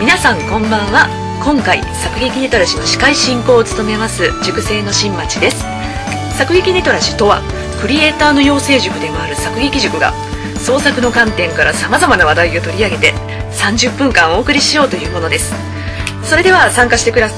皆さんこんばんは。今回作劇ネトラジの司会進行を務めます塾生の新町です。作劇ネトラジとはクリエイターの養成塾でもある作劇塾が創作の観点からさまざまな話題を取り上げて30分間お送りしようというものです。それでは参加してくだ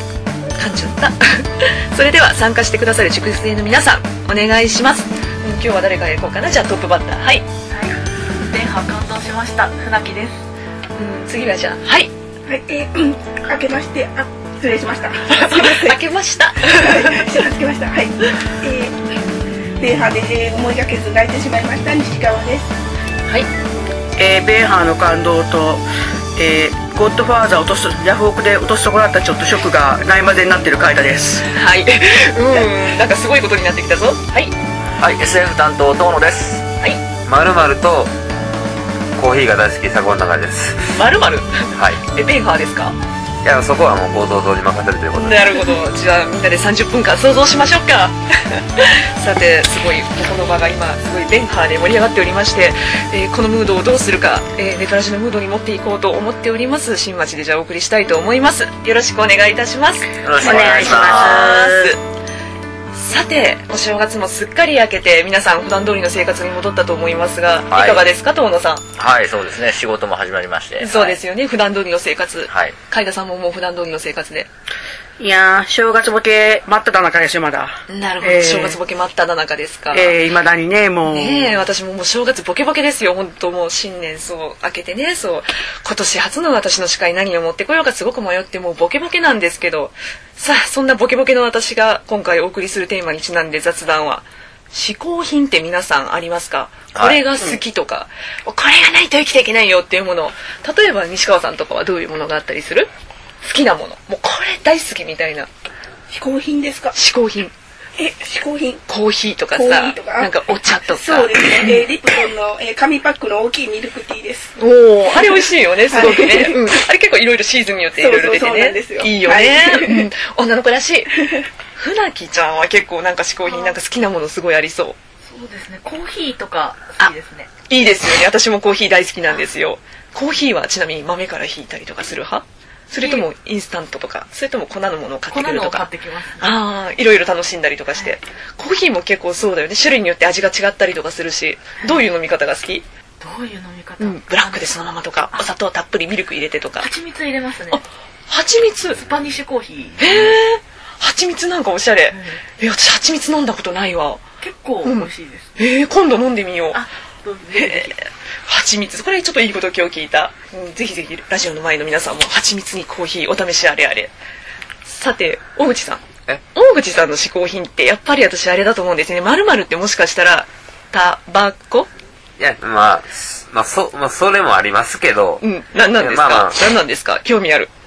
さる塾生の皆さんお願いします。今日は誰から行こうかな。じゃあトップバッター。はい、 前半感動しました。船木です。 次はじゃあはい、 はい、明けまして、失礼しました。 明けました。 明けました。はい。ベーハーで、思いがけず泣いてしまいました西川です。 はい。 ベーハーの感動と、ゴッドファーザーヤフオクで落とし損なったちょっとショックがないまぜになってる海田です。 はい。なんかすごいことになってきたぞ。はい。 はい、SF 担当遠野です。 はい。 まるまるとコーヒーが大好きサゴンナガです。 まるまる。 はい。 ベーハーですか。 いや、そこはもうご想像に任せるということで。 なるほど。じゃあみんなで30分間想像しましょうか。さて、すごいこの場が今すごいベンハーで盛り上がっておりまして、このムードをどうするか、ネトラジのムードに持っていこうと思っております。新町でじゃあお送りしたいと思います。よろしくお願いいたします。 よろしくお願いします。 さて、お正月もすっかり明けて皆さん普段通りの生活に戻ったと思いますが、 はい、 いかがですか遠野さん。 はい、そうですね、仕事も始まりまして。 そうですよね、はい、普段通りの生活。 はい。 海田さんももう普段通りの生活で。 いやー、正月ボケ真っ只中ですよ、まだ。 なるほど、正月ボケ真っ只中ですか。 未だにね、もう。 私ももう正月ボケボケですよ、本当もう新年そう明けてね、そう今年初の私の司会何を持ってこようかすごく迷ってもうボケボケなんですけど、さあそんなボケボケの私が今回お送りするテーマにちなんで雑談は、嗜好品って皆さんありますか？これが好きとか、これがないと生きていけないよっていうもの、例えば西川さんとかはどういうものがあったりする？好きなもの、もうこれ大好きみたいな。 嗜好品ですか？ 嗜好品。 嗜好品。 コーヒーとかさ、なんかお茶とか。 そうですね。リプトンの紙パックの大きいミルクティーです。 おお、あれ美味しいよね、すごくね。あれ結構いろいろシーズンによっていろいろ出てね。いいよね。女の子らしい。船木ちゃんは結構なんか嗜好品、なんか好きなものすごいありそう。 そうですね。コーヒーとか好きですね。 いいですよね。私もコーヒー大好きなんですよ。コーヒーはちなみに豆からひいたりとかする派？それともインスタントとか、それとも粉のものを買ってくるとか。 粉のを買ってきます、ね。 ああ、いろいろ楽しんだりとかして、はい、コーヒーも結構そうだよね。種類によって味が違ったりとかするし、どういう飲み方が好き？ どういう飲み方？ ブラックでそのままとか、お砂糖たっぷりミルク入れてとか。 蜂蜜入れますね。 蜂蜜。 スパニッシュコーヒー。 へえ。蜂蜜なんかおしゃれ。私蜂蜜飲んだことないわ。 結構美味しいです。 今度飲んでみよう。 どうぞ。 蜂蜜、これちょっといいこと今日聞いた。ぜひぜひラジオの前の皆さんも蜂蜜にコーヒーお試しあれあれ。さて大口さん、大口さんの嗜好品ってやっぱり私あれだと思うんですね。〇〇ってもしかしたらタバコ？ いや、まあそれもありますけど。 なんですか？何なんですか？興味ある。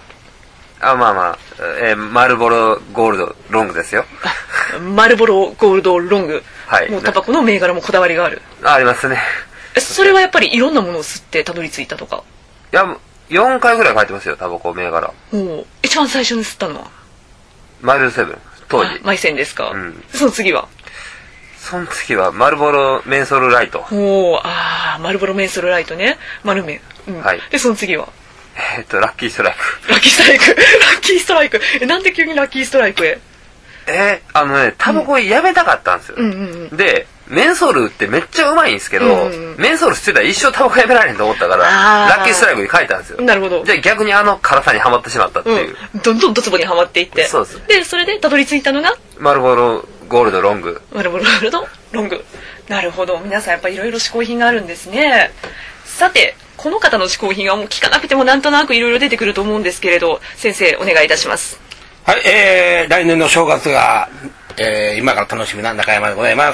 マルボロゴールドロングですよ。 マルボロゴールドロング。 はい。 もうタバコの銘柄もこだわりがある。 ありますね。 それはやっぱりいろんなものを吸ってたどり着いたとか？ いや、4回ぐらい書いてますよ、タバコ銘柄。 一番最初に吸ったのはマイルドセブン、当時。 マイセンですか？その次はマルボロメンソールライト。 マルボロメンソールライトね。丸メン。はい。で、その次はラッキーストライク。 ラッキーストライク。なんで急にラッキーストライクへ？ タバコやめたかったんですよ。で、メンソールってめっちゃうまいんですけど、メンソール吸ってたら一生タバコやめられへんと思ったから、ラッキーストライクに書いたんですよ。 なるほど。 じゃあ逆に辛さにはまってしまったっていう。 どんどんドツボにはまっていって。 そうです。 で、それでたどり着いたのがマルボロゴールドロング。 マルボロゴールドロング。なるほど。皆さんやっぱりいろいろ嗜好品があるんですね。さて、この方の嗜好品はもう聞かなくてもなんとなくいろいろ出てくると思うんですけれど、先生お願いいたします。 はい、来年の正月が、今から楽しみな中山でございます。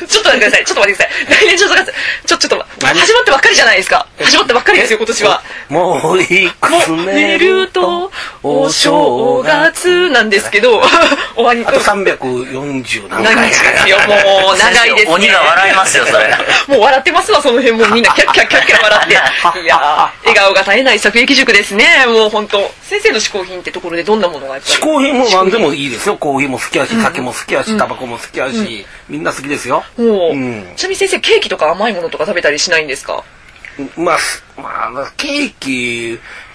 ちょっと待ってください。来年正月、ちょっと始まってばっかりじゃないですか。始まってばっかりですよ、今年は。 もういくつ寝るとお正月なんですけど、終わり。 あと340何回ですよ。もう長いですね。 鬼が笑いますよ、それ。 もう笑ってますわ、その辺もうみんなキャッキャッキャッキャ笑って。いや笑顔が絶えない作劇塾ですね。もう本当。先生の嗜好品ってところでどんなものがやっぱり？ 嗜好品も何でもいいですよ。コーヒーも好きやし、酒も好きやし、タバコも好きやし、みんな好きですよ。 ちなみに先生、ケーキとか甘いものとか食べたりしないんですか？ ケーキ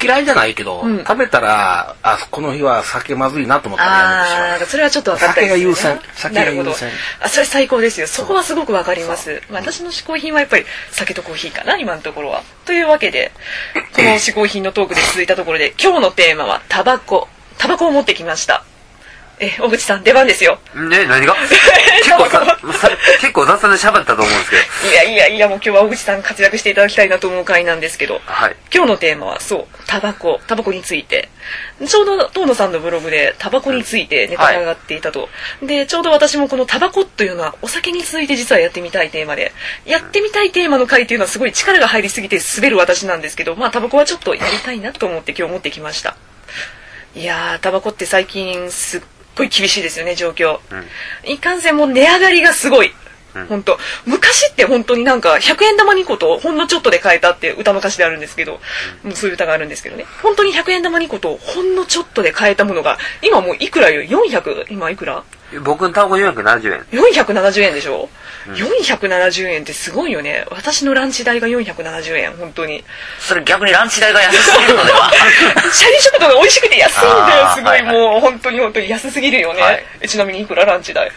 嫌いじゃないけど、食べたらこの日は酒まずいなと思ったらやめてしまう。 なんかそれはちょっと分かったですよね。 酒が優先。 それ最高ですよ。そこはすごく分かります。私の嗜好品はやっぱり酒とコーヒーかな、今のところは。というわけで、この嗜好品のトークで続いたところで、今日のテーマはタバコを持ってきました。小口さん、出番ですよ。 何が結構雑談で喋ったと思うんですけど。 いや、もう今日は小口さん活躍していただきたいなと思う回なんですけど、 はい、 今日のテーマは、そう、タバコについて。ちょうど、遠野さんのブログでタバコについてネタが上がっていたと。で、ちょうど私もこのタバコというのは、お酒に続いて実はやってみたいテーマで、やってみたいテーマの回っていうのはすごい力が入りすぎて滑る私なんですけど、タバコはちょっとやりたいなと思って今日持ってきました。いやー、タバコって最近すっごい厳しいですよね、状況。いかんせんもう値上がりがすごい。本当昔って本当になんか100円玉2個とほんのちょっとで買えたって歌の歌詞であるんですけど、そういう歌があるんですけどね、本当に100円玉2個とほんのちょっとで買えたものが今もういくらよ、400、今いくら？ 僕のタバコ470円。 470円でしょ、470円ってすごいよね。私のランチ代が470円、本当に。 それ逆にランチ代が安すぎるのでは？ シャリ食堂が美味しくて安いんだよ、すごい、もう本当に安すぎるよね。ちなみにいくらランチ代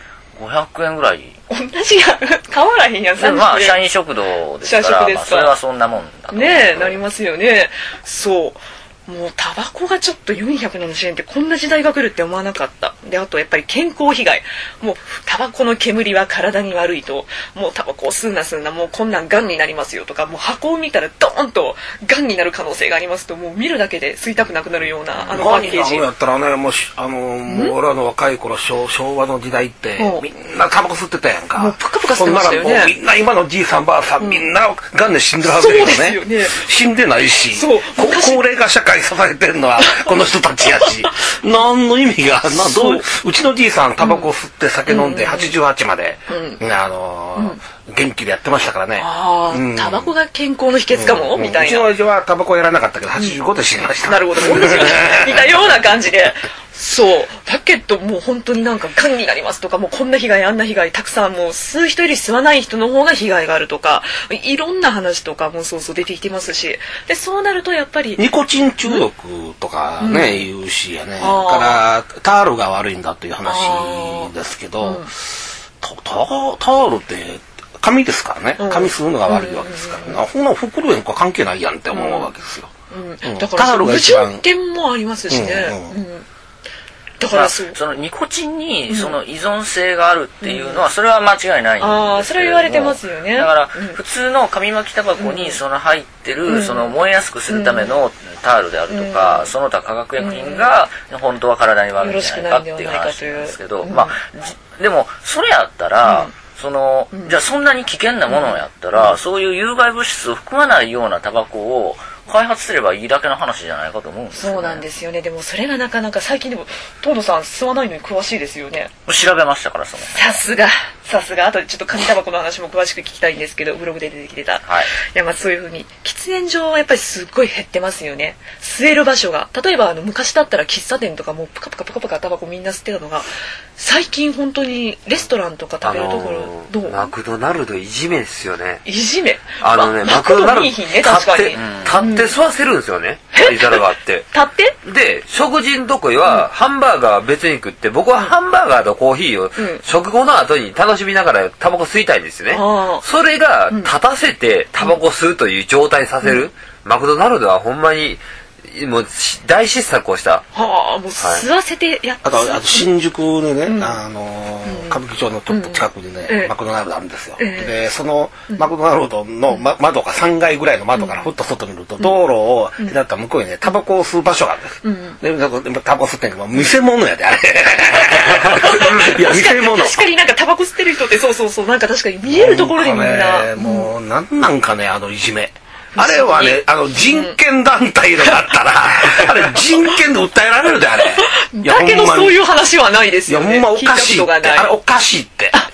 ？500円ぐらい。 同じやん、変わらへんやん。 社員食堂ですから、それはそんなもんだと思う。 ねえ、なりますよね。そう。もうタバコがちょっと470円ってこんな時代が来るって思わなかった。で、あとやっぱり健康被害。もうタバコの煙は体に悪いと、もうタバコを吸うな、もうこんなん癌になりますよとか、もう箱を見たらドーンと癌になる可能性がありますと、もう見るだけで吸いたくなくなるようなパッケージ。 やったらね、もう俺らの若い頃、昭和の時代ってみんなタバコ吸ってたやんか。 もうプカプカ吸ってましたよね。 そんならもうみんな今のじいさんばあさん、みんな癌で死んでるはずだけどね。 そうですよね。 死んでないし、高齢化社会支えてるのはこの人たちやし、何の意味がうちのじいさんタバコ吸って酒飲んで88まで元気でやってましたからね。 タバコが健康の秘訣かもみたいな。 うちの親父はタバコやらなかったけど85で死にました。 なるほど、似たような感じで。そうだけどもう本当になんか癌になりますとか、もうこんな被害あんな被害たくさん、もう吸う人より吸わない人の方が被害があるとか、いろんな話とかもそう出てきてますし、でそうなるとやっぱりニコチン中毒とかね、言うしやね。からタールが悪いんだという話ですけど、タールって紙ですからね。紙吸うのが悪いわけですから、ほな副流煙関係ないやんって思うわけですよ。 だから矛盾点もありますしね。だからそのニコチンにその依存性があるっていうのはそれは間違いないんですけれども、 それは言われてますよね。 だから普通の紙巻きタバコにその入ってるその燃えやすくするためのタールであるとか、その他化学薬品が本当は体に悪いんじゃないかっていう話なんですけど、でもそれやったらじゃあそんなに危険なものをやったら、そういう有害物質を含まないようなタバコを開発すればいいだけの話じゃないかと思うんですよね。 そうなんですよね。でもそれがなかなか最近でも遠野さん吸わないのに詳しいですよね。 調べましたから。さすがあとでちょっと紙タバコの話も詳しく聞きたいんですけど、ブログで出てきてた。いやそういう風に喫煙所はやっぱりすっごい減ってますよね。吸える場所が、例えば昔だったら喫茶店とかもプカプカタバコみんな吸ってたのが、最近本当にレストランとか食べるところどう？ マクドナルドいじめですよね。 いじめ。 マクドナルド立って吸わせるんですよね。いたらがあって。 立って？ で、食事のとこはハンバーガーは別に食って、僕はハンバーガーとコーヒーを食後の後に楽しみながらタバコ吸いたいんですよね。それが立たせてタバコ吸うという状態させる。マクドナルドはほんまにもう大失策をした。 もう吸わせてやっあと新宿でね、歌舞伎町のちょっと近くにね、マクドナルドあるんですよ。でそのマクドナルドの窓が3階ぐらいの窓からふっと外見ると、道路を隔った向こうにねタバコを吸う場所があるんです。でタバコ吸ってんけど見せ物やであれ。いや見せ物。 確かになんかタバコ吸ってる人ってそうなんか確かに見えるところでみんな。 もうなんかねいじめ。あれはね、人権団体のだったら、あれ人権で訴えられるで、あれ。 だけどそういう話はないですよね。 いや、ほんまおかしいって。あれおかしいって。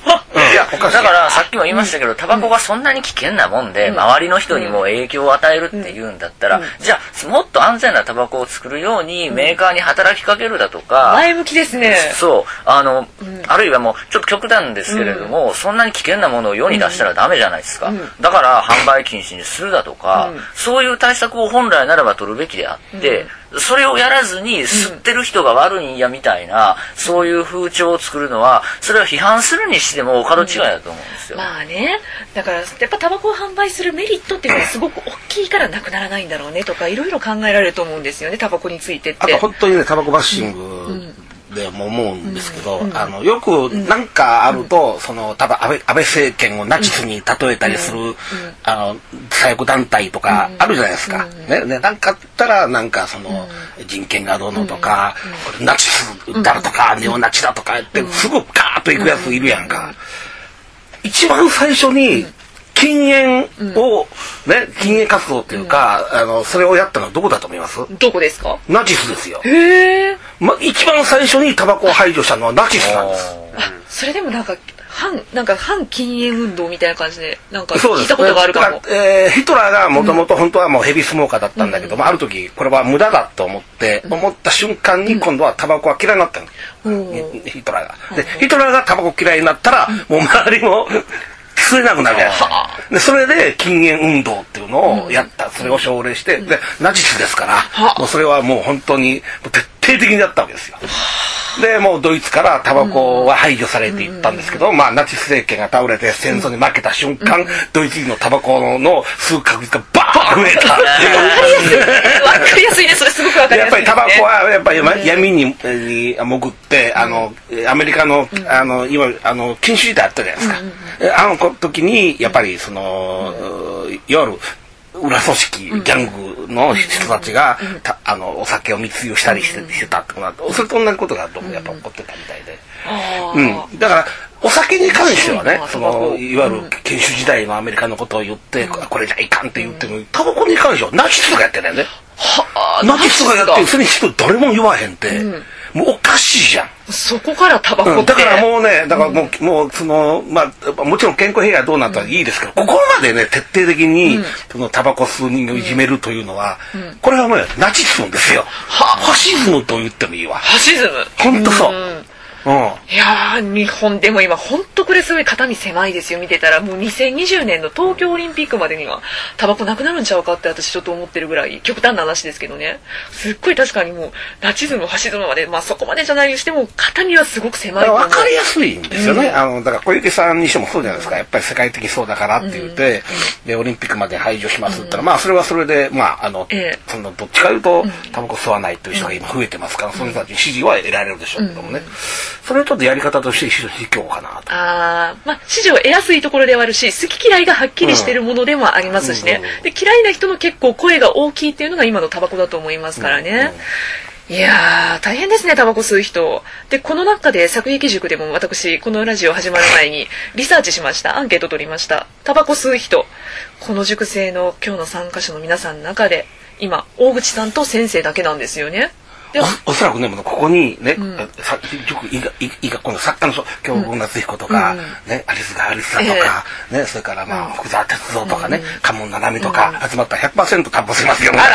いやだからさっきも言いましたけどタバコがそんなに危険なもんで周りの人にも影響を与えるっていうんだったらじゃあもっと安全なタバコを作るようにメーカーに働きかけるだとか前向きですね。 そうあるいはもうちょっと極端ですけれどもそんなに危険なものを世に出したらダメじゃないですか。だから販売禁止にするだとかそういう対策を本来ならば取るべきであってそれをやらずに吸ってる人が悪いんやみたいなそういう風潮を作るのはそれを批判するにしても角違いだと思うんですよ。 まあねだからやっぱタバコを販売するメリットっていうのはすごく大きいからなくならないんだろうねとかいろいろ考えられると思うんですよねタバコについてって。 あと本当にねタバコバッシングでも思うんですけど、よくなんかあると、多分安倍政権をナチスに例えたりする、左翼団体とかあるじゃないですか。ね、なんかあったらなんか人権がどうのとか、ナチスだとかネオナチだとか言ってすぐガーッといくやついるやんか。一番最初に禁煙を禁煙活動っていうかそれをやったのはどこだと思います？ どこですか？ ナチスですよ。 へえ。 一番最初にタバコを排除したのはナチスなんです。 それでもなんか反禁煙運動みたいな感じでなんか聞いたことがあるかも。 ヒトラーがもともと本当はもうヘビースモーカーだったんだけども、ある時これは無駄だと思った瞬間に今度はタバコは嫌いになったの。ヒトラーが。でヒトラーがタバコ嫌いになったらもう周りも吸えなくなるじゃないですか。でそれで禁煙運動っていうのをやった。それを奨励してでナチスですからもうそれはもう本当に徹底的にやったわけですよ。でもうドイツからタバコは排除されていったんですけど、ナチス政権が倒れて戦争に負けた瞬間、ドイツ人のタバコの吸う確率がバーン増えた。 わかりやすいね。それすごくわかりやすい、ね。 やっぱりタバコはやっぱり闇に潜ってアメリカのいわゆる禁酒時代あったじゃないですか。あの時にやっぱりいわゆる裏組織ギャングの人たちがお酒を密輸したりしてたってそれと同じことがどうもやっぱ起こってたみたいで、だからお酒に関してはねいわゆる禁酒時代のアメリカのことを言ってこれじゃいかんって言ってるタバコに関してはナチスがやってんだよね。ナチスがやってそれに人誰も言わへんってもうおかしいじゃん。 そこからタバコって、 だからもうねもうもちろん健康被害はどうなったらいいですけど、ここまでね徹底的にタバコ吸う人間をいじめるというのは、これはもうナチズムですよ。ファシズムと言ってもいいわ。 ファシズム本当そう。 いやー日本でも今本当これすごい肩身狭いですよ。見てたらもう2020年の東京オリンピックまでにはタバコなくなるんちゃうかって私ちょっと思ってるぐらい極端な話ですけどね。すっごい確かにもうナチズムファシズムまでそこまでじゃないにしても肩身はすごく狭いと思う。 分かりやすいんですよね。だから小池さんにしてもそうじゃないですか。やっぱり世界的そうだからって言ってでオリンピックまで排除しますって言ったらそれはそれでどっちかというとタバコ吸わないという人が今増えてますからその人たちに支持は得られるでしょうけどもね。それはちょっとやり方として非常かなと。 支持を得やすいところではあるし好き嫌いがはっきりしてるものでもありますしね。で嫌いな人の結構声が大きいっていうのが今のタバコだと思いますからね。いやー大変ですねタバコ吸う人で。この中で作劇塾でも私このラジオ始まる前にリサーチしました。アンケート取りました。タバコ吸う人この塾生の今日の参加者の皆さんの中で今大口さんと先生だけなんですよね。 おそらくねここにね塾医学校の作家の人京極夏彦とかアリスガ・アリスさんとかそれから福沢哲郎とかね鴨七海とか集まったら 100% タバコ吸いますよね。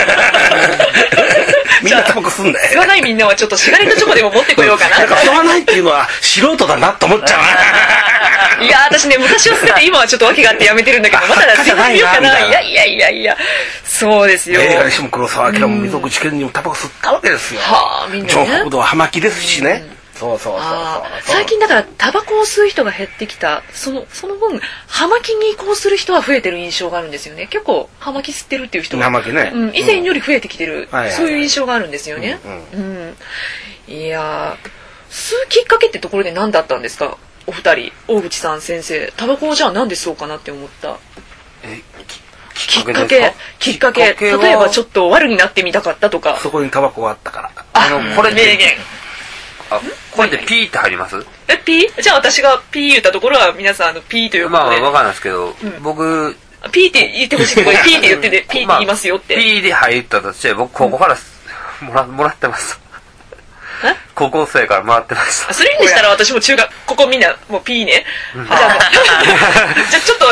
みんなタバコ吸うんだよ。 吸わないみんなはちょっとシガレットチョコでも持ってこようかな。 吸わないっていうのは素人だなと思っちゃう。いや私ね昔は吸って今はちょっと訳があってやめてるんだけどまた自分で言うかな。いやそうですよ。 映画にしても黒澤明も溝口健二もタバコ吸ったわけですよ。ジョン・フォードは葉巻ですしね。そう最近だからタバコを吸う人が減ってきたその分葉巻に移行する人は増えてる印象があるんですよね。結構葉巻吸ってるっていう人が以前より増えてきてるそういう印象があるんですよね。いや吸うきっかけってところで何だったんですかお二人。大口さん先生タバコをじゃあなんで吸おうかなって思ったきっかけ例えばちょっと悪になってみたかったとか。 そこにタバコがあったから。 これ名言これでピーって入ります？ ピー？じゃあ私がピー言ったところは皆さんピーということで。 わかんないですけど、僕ピーって言ってほしいところでピーって言っててピーって言いますよって。 ピーで入ったとして僕ここからもらってます。 高校生から回ってました。 それにしたら私も中学、ここみんなもう P ね。じゃあちょっと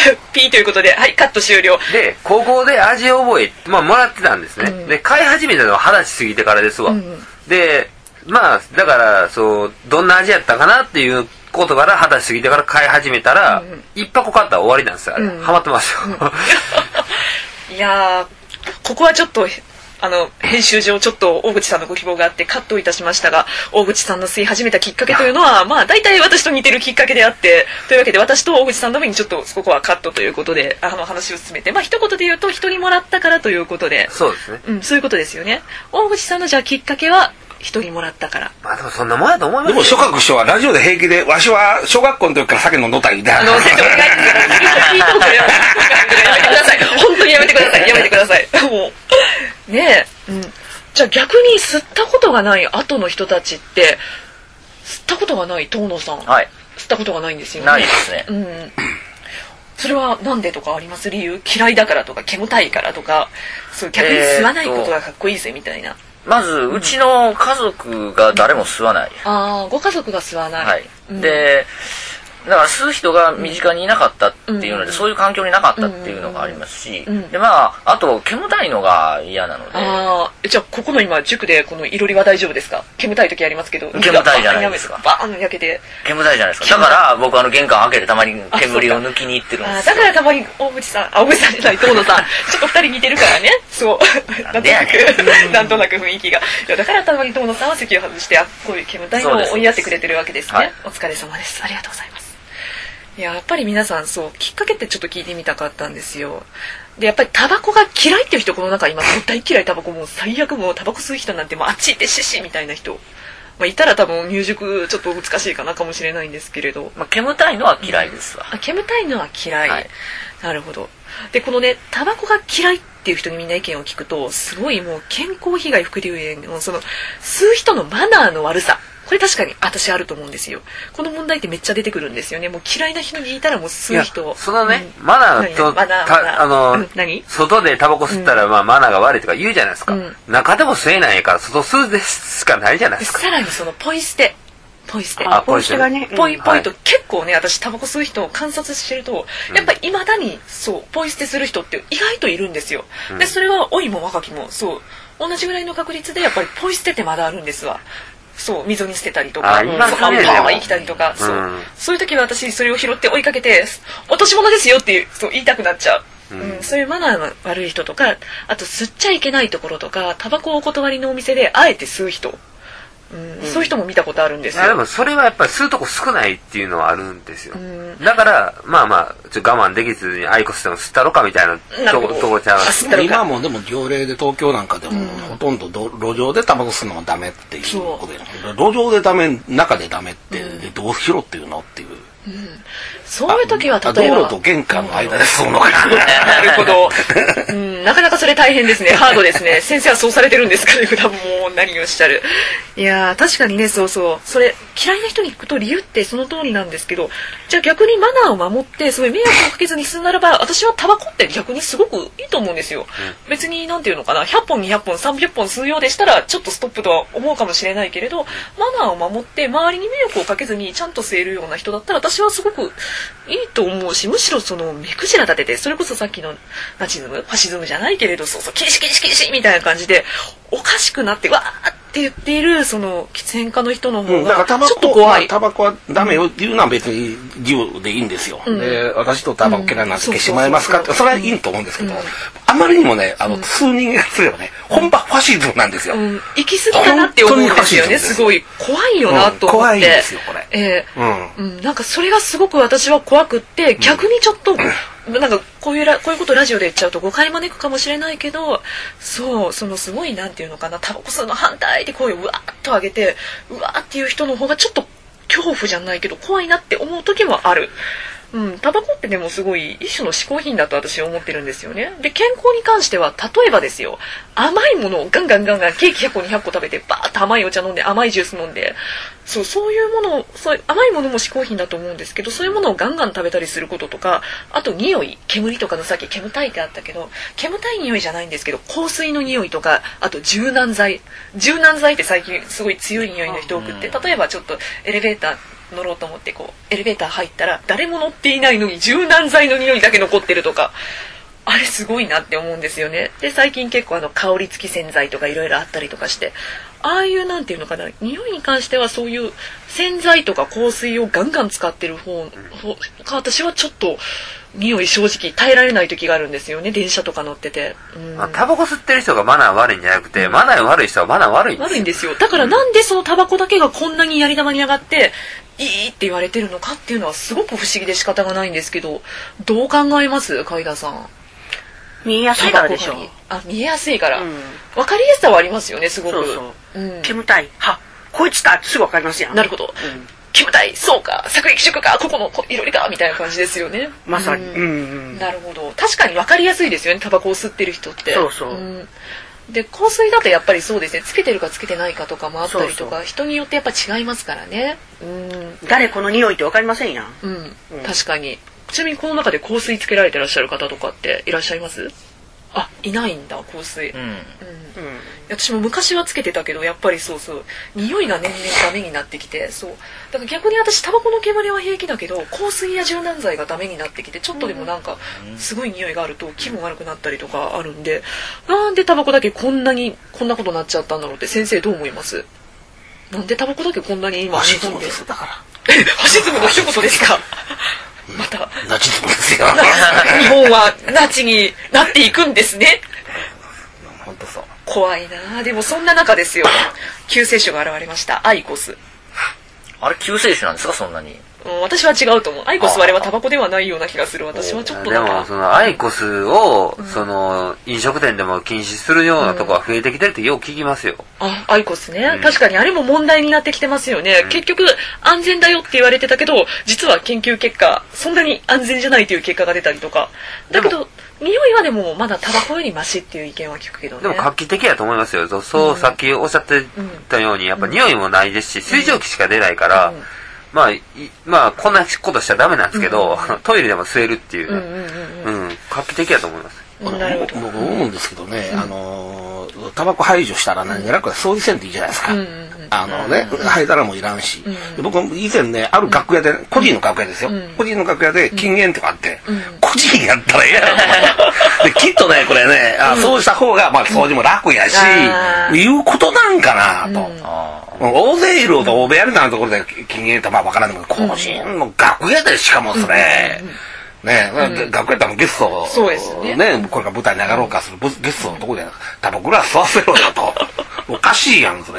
P ということで、はい、カット終了。 で、高校で味を覚え、もらってたんですね。で、買い始めたのは20歳過ぎてからですわ。で、だから、どんな味やったかなっていうことから20歳過ぎてから買い始めたら、1箱買ったら終わりなんですよ。ハマってますよ。 いやー、ここはちょっと、編集上ちょっと大口さんのご希望があってカットいたしましたが、大口さんの吸い始めたきっかけというのは大体私と似てるきっかけであって、というわけで私と大口さんのためにちょっとここはカットということで話を進めて、一言で言うと人にもらったからということで、 そうですね、 そういうことですよね。大口さんのじゃあきっかけは人にもらったから。 でもそんなもんやと思いますよ。 でも諸角師匠はラジオで平気で、わしは小学校の時から酒飲んどったみたいな。 先生お願いですから聞いとくれよ。やめてください。本当にやめてください。やめてください。もうねえ、じゃあ逆に吸ったことがない後の人たちって吸ったことがない遠野さん、 はい、 吸ったことがないんですよね。 ないですね。 それはなんでとかあります？理由？嫌いだからとか煙たいからとか、そう逆に吸わないことがかっこいいぜみたいな。 まずうちの家族が誰も吸わない。 ご家族が吸わない。 はい。で、だから吸う人が身近にいなかったっていうので、そういう環境になかったっていうのがありますし、であと煙たいのが嫌なので。 じゃあここの今塾でこのいろりは大丈夫ですか？煙たい時ありますけど。 煙たいじゃないですか。 バーン焼けて。 煙たいじゃないですか。だから僕玄関開けてたまに煙を抜きに行ってるんですよ。 だからたまに大口さんじゃない遠野さん、ちょっと二人似てるからね。そう。なんとなく雰囲気が。だからたまに遠野さんは席を外してこういう煙たいのを追いやってくれてるわけですね。お疲れ様です。ありがとうございます。やっぱり皆さんきっかけってちょっと聞いてみたかったんですよ。でやっぱりタバコが嫌いっていう人この中今大嫌いタバコもう最悪もうタバコ吸う人なんてもうあっち行ってシシみたいな人、いたら多分入塾ちょっと難しいかなかもしれないんですけれど、 煙たいのは嫌いですわ。 煙たいのは嫌い、なるほど。でこのねタバコが嫌いっていう人にみんな意見を聞くとすごいもう健康被害副流煙の吸う人のマナーの悪さ、これ確かに私あると思うんですよ。この問題ってめっちゃ出てくるんですよね。もう嫌いな人にいたらもう吸う人。 そのね、マナーと外でタバコ吸ったらマナーが悪いとか言うじゃないですか。中でも吸えないから外吸うでしかないじゃないですか。 さらにポイ捨てがね、ポイと結構ね、私タバコ吸う人を観察してるとやっぱり未だにポイ捨てする人って意外といるんですよ。でそれは老いも若きも同じぐらいの確率でやっぱりポイ捨てってまだあるんですわ。溝に捨てたりとか、生きたりとか、そういう時は私それを拾って追いかけて落とし物ですよって言いたくなっちゃう。そういうマナーの悪い人とか、あと吸っちゃいけないところとか、タバコをお断りのお店であえて吸う人、そういう人も見たことあるんですよ。 でもそれはやっぱり吸うとこ少ないっていうのはあるんですよ。だからちょっと我慢できずにアイコスでも吸ったろかみたいなとこちゃう。 今もでも条例で東京なんかでもほとんど路上でタバコ吸うのはダメっていうことで、路上でダメ、中でダメってどうしろっていうのっていう。 そういう時は例えば道路と玄関の間で吸うのかな。 なるほど。なかなかそれ大変ですね。ハードですね。先生はそうされてるんですかね。多分もう何をおっしゃる。いや確かにね、それ嫌いな人に聞くと理由ってその通りなんですけど、じゃあ逆にマナーを守ってそういう迷惑をかけずに吸うならば、私はタバコって逆にすごくいいと思うんですよ。別になんていうのかな、100本200本300本吸うようでしたらちょっとストップとは思うかもしれないけれど、マナーを守って周りに迷惑をかけずにちゃんと吸えるような人だったら私はすごくいいと思うし、むしろ目くじら立てて、それこそさっきのナチズムファシズムじゃないけれど、禁止禁止禁止みたいな感じでおかしくなってわーって言っている喫煙家の人の方がちょっと怖い。 タバコはダメよっていうのは別に自由でいいんですよ。で私とタバコ嫌いなんて消してしまいますかって、それはいいと思うんですけど、あまりにもね数人がすればね本場ファシズムなんですよ。 行き過ぎたなって思うんですよね。すごい怖いよなと思って。 怖いんですよこれ。 なんかそれがすごく私は怖くって、逆にちょっとなんかこういうことラジオで言っちゃうと誤解招くかもしれないけど、すごいなんていうのかな、タバコ吸うの反対で声をうわーっと上げてうわーっていう人の方がちょっと恐怖じゃないけど怖いなって思う時もある。 タバコってでもすごい一種の嗜好品だと私は思ってるんですよね。で、健康に関しては、例えばですよ、甘いものをガンガンケーキ100個200個食べて、バーッと甘いお茶飲んで、甘いジュース飲んで、そういうもの、甘いものも嗜好品だと思うんですけど、そういうものをガンガン食べたりすることとか、あと匂い、煙とかのさっき煙たいってあったけど、煙たい匂いじゃないんですけど、香水の匂いとか、あと柔軟剤って最近すごい強い匂いの人多くって、例えばちょっとエレベーター乗ろうと思ってエレベーター入ったら誰も乗っていないのに柔軟剤の匂いだけ残ってるとか、あれすごいなって思うんですよね。で、最近結構香り付き洗剤とかいろいろあったりとかして、ああいうなんていうのかな、匂いに関してはそういう洗剤とか香水をガンガン使ってる方が私はちょっと匂い正直耐えられない時があるんですよね、電車とか乗ってて。 タバコ吸ってる人がマナー悪いんじゃなくて、マナー悪い人はマナー悪いんですよ。 悪いんですよ。だからなんでそのタバコだけがこんなにやり玉に上がっていいって言われてるのかっていうのはすごく不思議で仕方がないんですけど、どう考えます海田さん。 見えやすいからでしょ。 見えやすいから、分かりやすさはありますよね、すごく。 煙たい、こいつだってすぐ分かりますやん。 なるほど、煙たい、そうか、搾液色か、ここのいろりかみたいな感じですよね。 まさに、 なるほど。確かに分かりやすいですよね、タバコを吸ってる人って。 そうそう、 で、香水だとやっぱりそうですね、つけてるかつけてないかとかもあったりとか、人によってやっぱ違いますからね。 誰この匂いって分かりませんやん。 確かに。ちなみにこの中で香水つけられてらっしゃる方とかっていらっしゃいます？いないんだ、香水。私も昔はつけてたけど、やっぱり匂いが年々ダメになってきて、だから逆に私タバコの煙は平気だけど、香水や柔軟剤がダメになってきて、ちょっとでもなんかすごい匂いがあると気分悪くなったりとかあるんで、なんでタバコだけこんなことになっちゃったんだろうって、先生どう思います？なんでタバコだけこんなに今日本で。 だから。 ファシズムの一言ですか？またナチズムですよ。 日本はナチになっていくんですね。 本当そう。 怖いな。でもそんな中ですよ、救世主が現れました。アイコス。 あれ救世主なんですか、そんなに。 私は違うと思う。アイコスはあれはタバコではないような気がする。私はちょっとでもそのアイコスを飲食店でも禁止するようなとこは増えてきてるってよく聞きますよ。 アイコスね、確かにあれも問題になってきてますよね。結局安全だよって言われてたけど、実は研究結果そんなに安全じゃないという結果が出たりとか。だけど匂いはでもまだタバコよりマシっていう意見は聞くけどね。 でも画期的やと思いますよ。さっきおっしゃってたように、やっぱ匂いもないですし、水蒸気しか出ないから、まあこんなことしちゃダメなんですけど、トイレでも吸えるっていう、画期的やと思います。 僕思うんですけどね、タバコ排除したら何やらか掃除せんでいいじゃないですか。灰皿もいらんし、僕以前ね、ある楽屋で、個人の楽屋ですよ、個人の楽屋で禁煙とかあって、個人やったらええやろと思って、きっとねこれね、そうした方が掃除も楽やし、いうことなんかなと。大勢いると大部屋みたいなところで禁煙って分からないけど、個人の楽屋でしかもそれ。楽屋ってゲストをね、これから舞台に上がろうかするゲストのとこでタバコぐらい吸わせろよと。おかしいやんそれって。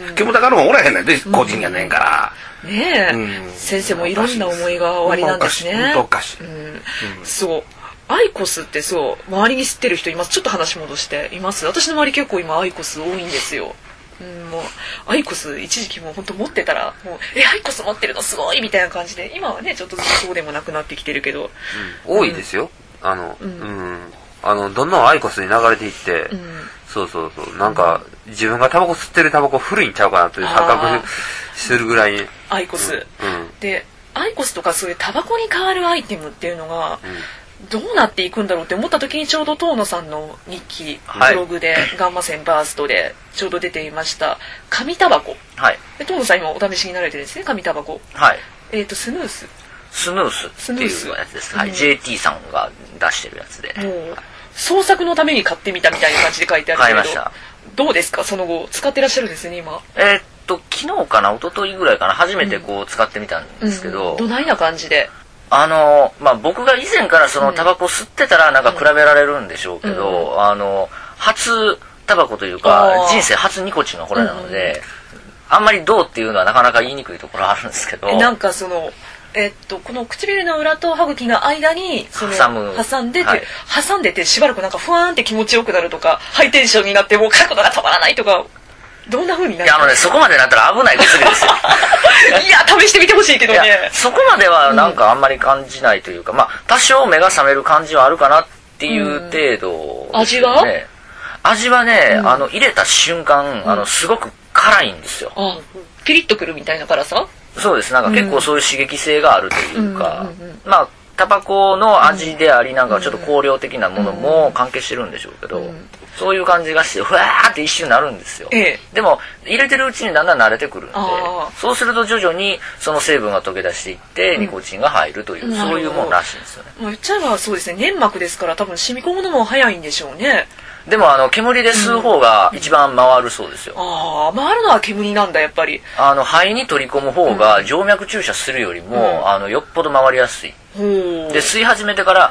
煙たがるもおらへんねんで、個人やねんから。 ねえ、先生もいろんな思いがおありなんですね。 おかしい。 そう。アイコスって周りに吸ってる人います。ちょっと話戻しています。私の周り結構今アイコス多いんですよ。もうアイコス一時期もう本当持ってたらアイコス持ってるのすごいみたいな感じで、今はねちょっとそうでもなくなってきてるけど、 多いですよ。どんどんアイコスに流れていって、なんか自分がタバコ吸ってるタバコ古いんちゃうかなという錯覚するぐらいアイコス、でアイコスとかそういうタバコに代わるアイテムっていうのが、どうなっていくんだろうって思った時に、ちょうど遠野さんの日記、ブログでガンマ線バーストでちょうど出ていました紙タバコ、で遠野さん今お試しになられてるんですね、紙タバコ。スヌースっていうやつです。JT さんが出してるやつで、 もう創作のために買ってみたみたいな感じで書いてあるけど、 買いました。 どうですか、その後使ってらっしゃるんですね今。 昨日かな一昨日ぐらいかな、初めて使ってみたんですけど、 どないな感じで。 僕が以前からタバコ吸ってたらなんか比べられるんでしょうけど、初タバコというか人生初ニコチンがこれなので、あんまりどうっていうのはなかなか言いにくいところあるんですけど、 なんかこの唇の裏と歯茎の間に挟んでてしばらくなんかふわーんって気持ちよくなるとか、ハイテンションになってもう書くのが止まらないとかどんな風になる？ いやそこまでなったら危ない薬ですよ。 いや試してみてほしいけどね。 そこまではなんかあんまり感じないというか、まあ多少目が覚める感じはあるかなっていう程度ですよね。味はね、入れた瞬間すごく辛いんですよ。 ピリッとくるみたいな辛さ？ そうです。なんか結構そういう刺激性があるというか、まあタバコの味であり、なんかちょっと香料的なものも関係してるんでしょうけど、そういう感じがしてふわーって一瞬なるんですよ。でも入れてるうちにだんだん慣れてくるんで、そうすると徐々にその成分が溶け出していってニコチンが入るという、そういうものらしいんですよね。 言っちゃえばそうですね、粘膜ですから多分染み込むのも早いんでしょうね。 でも煙で吸う方が一番回るそうですよ。 回るのは煙なんだやっぱり。 肺に取り込む方が静脈注射するよりも、よっぽど回りやすい。で吸い始めてから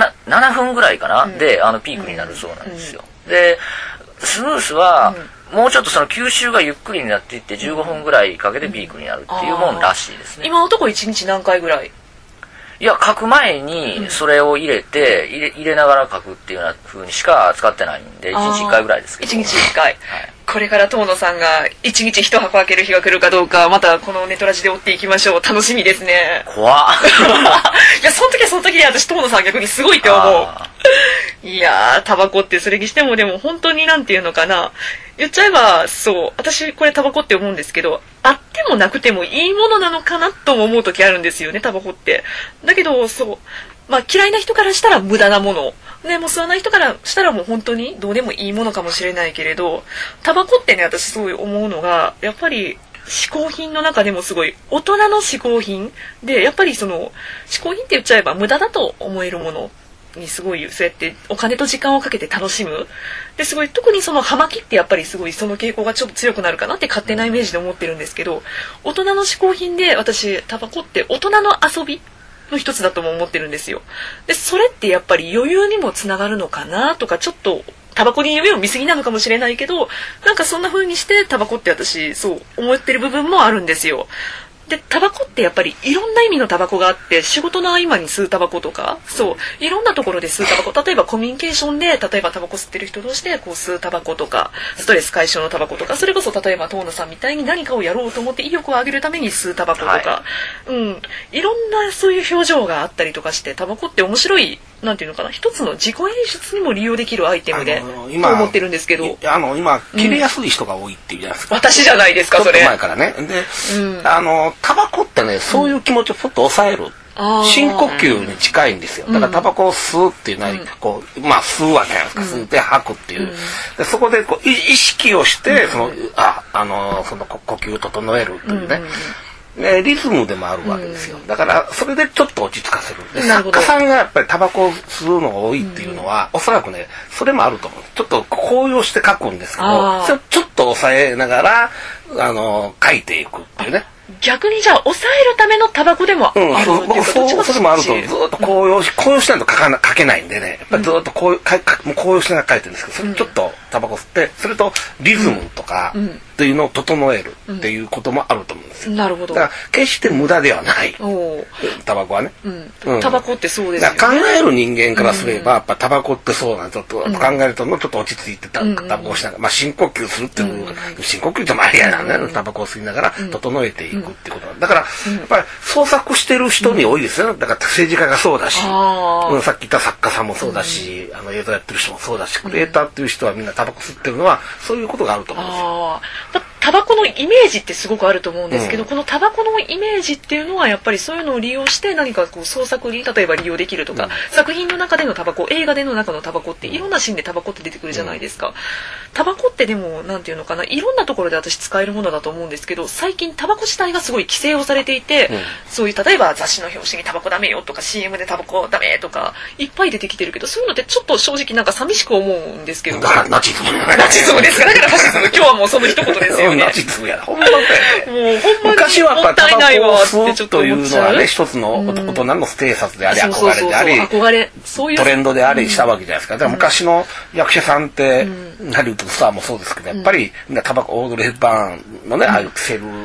7分ぐらいかな、でピークになるそうなんですよ。でスムースは、もうちょっとその吸収がゆっくりになっていって15分ぐらいかけてピークになるっていうもんらしいですね。 今のところ1日何回ぐらい？ いや、書く前にそれを入れて、入れながら書くっていうような風にしか使ってないんで、1日1回ぐらいですけど。 1日1回。これから遠野さんが1日1箱開ける日が来るかどうか、またこのネトラジで追っていきましょう。楽しみですね。 怖っ。 いや、その時はその時で私遠野さん逆にすごいって思う。いやー、タバコってそれにしてもでも本当になんていうのかな。言っちゃえば、そう、私これタバコって思うんですけど、あってもなくてもいいものなのかなとも思う時あるんですよね、タバコって。だけど、そう、まあ嫌いな人からしたら無駄なもの。ね、もう吸わない人からしたらもう本当にどうでもいいものかもしれないけれど、タバコってね、私すごい思うのが、やっぱり嗜好品の中でもすごい大人の嗜好品で、やっぱりその嗜好品って言っちゃえば無駄だと思えるものにすごいそうやってお金と時間をかけて楽しむ。ですごい特にその葉巻ってやっぱりすごいその傾向がちょっと強くなるかなって勝手なイメージで思ってるんですけど、大人の嗜好品で私タバコって大人の遊びの一つだとも思ってるんですよ。でそれってやっぱり余裕にもつながるのかなとか、ちょっとタバコに夢を見過ぎなのかもしれないけど、なんかそんな風にしてタバコって私そう思ってる部分もあるんですよ。でタバコってやっぱりいろんな意味のタバコがあって、仕事の合間に吸うタバコとか、そういろんなところで吸うタバコ、例えばコミュニケーションで例えばタバコ吸ってる人同士でこう吸うタバコとか、ストレス解消のタバコとか、それこそ例えば遠野さんみたいに何かをやろうと思って意欲を上げるために吸うタバコとか、いろんなそういう表情があったりとかして、タバコって面白い、なんていうのかな、一つの自己演出にも利用できるアイテムでと思ってるんですけど、 今切れやすい人が多いっていうじゃないですか。 私じゃないですかそれ。 ちょっと前からね。で、タバコってね、そういう気持ちをちょっと抑える。深呼吸に近いんですよ。だからタバコを吸うっていうのは、こうまあ吸うわけじゃないですか。吸って吐くっていう。でそこでこう意識をしてその呼吸を整えるというね。リズムでもあるわけですよ。だからそれでちょっと落ち着かせる。で作家さんがやっぱりタバコを吸うのが多いっていうのは、おそらくねそれもあると思う。ちょっと高揚して書くんですけど、それをちょっと抑えながら書いていくっていうね。 逆にじゃあ抑えるためのタバコでもあるっていうか、 それもあると、ずっと高揚しないと書けないんでね、やっぱりずっと高揚しながら書いてるんですけど、それちょっとタバコ吸って、それとリズムとかっていうのを整えるっていうこともあると思うんですよ。 なるほど。 だから決して無駄ではない。タバコはね。 タバコってそうですよね。 考える人間からすれば、やっぱタバコってそうなんちょっと考えるとちょっと落ち着いてタバコをしながら、まあ深呼吸するっていう、深呼吸ってもありやなんだよ。タバコを吸いながら整えていくっていうことだから、やっぱり創作してる人に多いですよ。だから政治家がそうだし、さっき言った作家さんもそうだし、映像やってる人もそうだし、クリエイターっていう人はみんなタバコ吸ってるのはそういうことがあると思うんですよ。 タバコのイメージってすごくあると思うんですけど、このタバコのイメージっていうのはやっぱりそういうのを利用して何かこう創作に例えば利用できるとか、作品の中でのタバコ、映画での中のタバコっていろんなシーンでタバコって出てくるじゃないですか。タバコってでもなんていうのかな、いろんなところで私使えるものだと思うんですけど、最近タバコ自体がすごい規制をされていて、そういう例えば雑誌の表紙にタバコダメよとか CM でタバコダメとかいっぱい出てきてるけど、そういうのってちょっと正直なんか寂しく思うんですけど。 だからナチズムですか。だからファシズム。今日はもうその一言ですよね。 ナチズムやな。昔はやっぱりタバコを吸うというのはね、一つの大人のステータスであり、憧れであり、トレンドでありしたわけじゃないですか。だから昔の役者さんって、ハリウッドスターもそうですけど、やっぱりみんなタバコ、オードリー・ヘッバーンのね、ああいうセル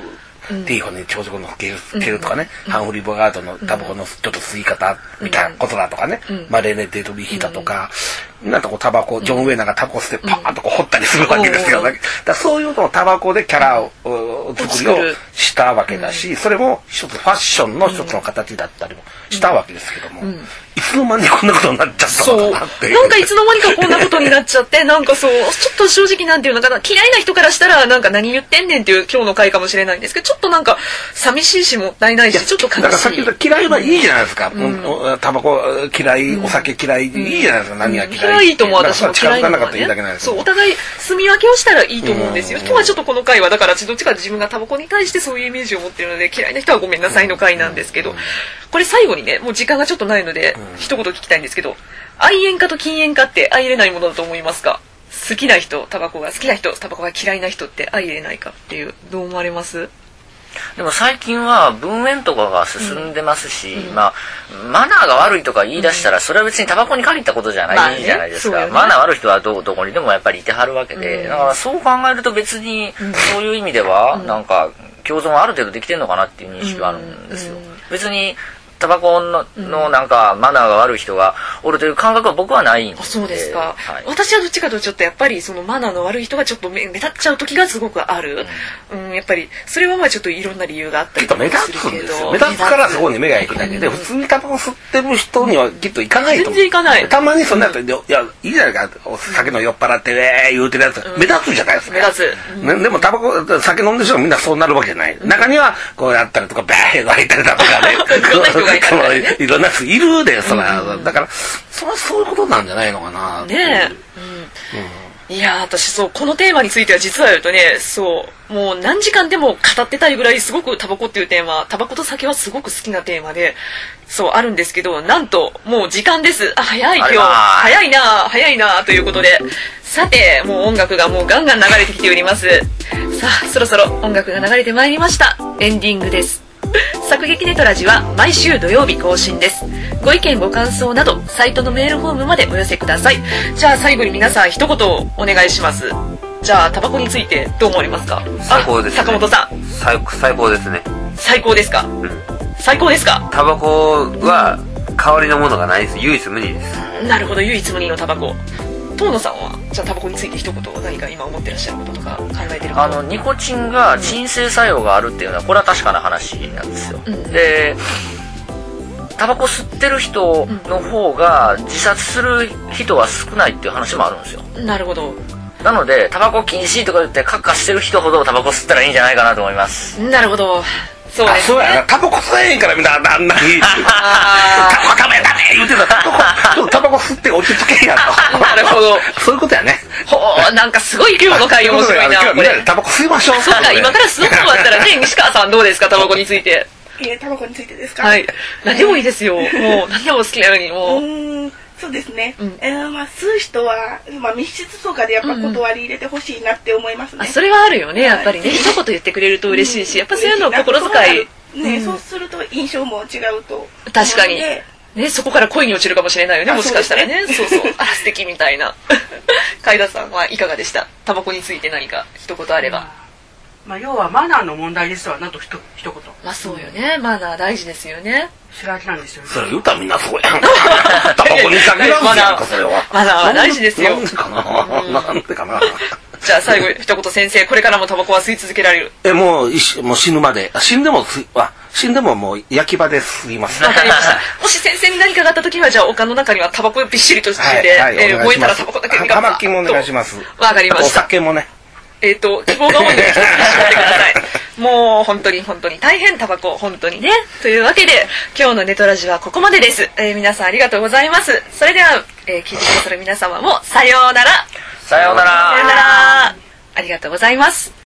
ティーファに朝食のつけるとかね、ハンフリー・ボガードのタバコのちょっと吸い方みたいなことだとかね、レネ・デトリヒだとか、みんなとこうタバコ、ジョン・ウェイナーがタバコ吸ってパーンとこう掘ったりするわけですよ。だからそういうのをタバコでキャラを作りをしたわけだし、それも一つファッションの一つの形だったりもしたわけですけども、いつの間にこんなことになっちゃったのかなっていう。 なんかいつの間にかこんなことになっちゃって、なんかそう、ちょっと正直なんていうのかな、嫌いな人からしたらなんか何言ってんねんっていう今日の回かもしれないんですけど、ちょっとなんか寂しいしもったいないし、ちょっと悲しい。 だからさっき言った嫌いはいいじゃないですか。タバコ嫌い、お酒嫌い、いいじゃないですか。何が嫌い。 それはいいと思う、私も嫌いなのはね。 そう、お互い住み分けをしたらいいと思うんですよ。今日はちょっとこの回はだからどっちか自分がタバコに対してそういうイメージを持ってるので、嫌いな人はごめんなさいの回なんですけど、これ最後にね、もう時間がちょっとないので一言聞きたいんですけど、愛煙家と禁煙家って相入れないものだと思いますか？好きな人、タバコが好きな人、タバコが嫌いな人って相入れないかっていう、どう思われます？ でも最近は分煙とかが進んでますし、マナーが悪いとか言い出したら、それは別にタバコに限ったことじゃないじゃないですか。マナー悪い人はどこにでもやっぱりいてはるわけで、だからそう考えると別にそういう意味ではなんか共存はある程度できてるのかなっていう認識はあるんですよ。別にタバコのなんかマナーが悪い人がおるという感覚は僕はないんで。 そうですか。私はどっちかというとちょっとやっぱりそのマナーの悪い人がちょっと目立っちゃう時がすごくある。やっぱりそれはまあちょっといろんな理由があったりとかするけど。 目立つからそこに目が行くだけで、普通にタバコ吸ってる人にはきっと行かないと思う。 全然行かない。 たまにそんなやつ、いや、いいじゃないか、お酒の酔っ払って言うてるやつ、目立つじゃないですか。 目立つ。 でもタバコ、酒飲んでる人はみんなそうなるわけじゃない。中にはこうやったりとか、バーッと入ったりだとかね。 いろんな人がいたりね。 いろんな人いるで、そら。だから、そういうことなんじゃないのかな。 ねえ。いや私そう、このテーマについては実は言うとね、そう、もう何時間でも語ってたいぐらいすごくタバコっていうテーマ、タバコと酒はすごく好きなテーマで、そうあるんですけど、なんともう時間です。早い今日。早いなということで。さて、もう音楽がもうガンガン流れてきております。さあ、そろそろ音楽が流れてまいりました。エンディングです。作劇ネトラジは毎週土曜日更新です。ご意見ご感想などサイトのメールフォームまでお寄せください。じゃあ最後に皆さん一言お願いします。じゃあタバコについてどう思われますか？ 最高ですね。 坂本さん。 最高ですね。 最高ですか？最高ですか？ タバコは代わりのものがないです。唯一無二です。 なるほど、唯一無二のタバコ。遠野さんはじゃあタバコについて一言何か今思ってらっしゃることとか考えてること？ ニコチンが鎮静作用があるっていうのはこれは確かな話なんですよ。でタバコ吸ってる人の方が自殺する人は少ないっていう話もあるんですよ。 なるほど。 なのでタバコ禁止とか言ってカッカしてる人ほどタバコ吸ったらいいんじゃないかなと思います。 なるほど。そうですね。 そうやな、タバコ吸えへんからみんなあんなにタバコダメ言うてたらタバコ吸って落ち着けやと。 なるほど。 そういうことやね。 なんかすごい今日の回面白いな。 これタバコ吸いましょう。 そうか、今から吸うことだったらね、西川さんどうですか、タバコについて。 タバコについてですか？ はい。何でもいいですよ。もう何でも好きなようにもう。 そうですね。吸う人は密室とかでやっぱ断り入れてほしいなって思いますね。 それはあるよね、やっぱりね。一言言ってくれると嬉しいし、やっぱそういうのを心遣い。 ね、そうすると印象も違うと。 確かに。ね、そこから恋に落ちるかもしれないよね、もしかしたらね。そうそう。あら素敵みたいな。海田さんはいかがでした？タバコについて何か一言あれば。 要はマナーの問題ですわ、なんと一言。 そうよね、マナー大事ですよね。 知られなんですよね。 それ言うたらみんなそうやん。タバコに限らずやんか、それは。 マナーは大事ですよ。 なんでかな。 じゃあ最後一言、先生、これからもタバコは吸い続けられる？ もう死ぬまで。死んでももう焼き場で吸います。 わかりました。もし先生に何かがあった時は、じゃあ丘の中にはタバコびっしりとしてて、燃えたらタバコだけに葉巻もお願いします。 わかりました。 お酒もね。 希望が本当に一つにしてください。もう本当に大変タバコ、本当にね。というわけで、今日のネトラジはここまでです。皆さんありがとうございます。それでは、聞いてくださる皆様もさようなら。 さようなら。 さようなら。ありがとうございます。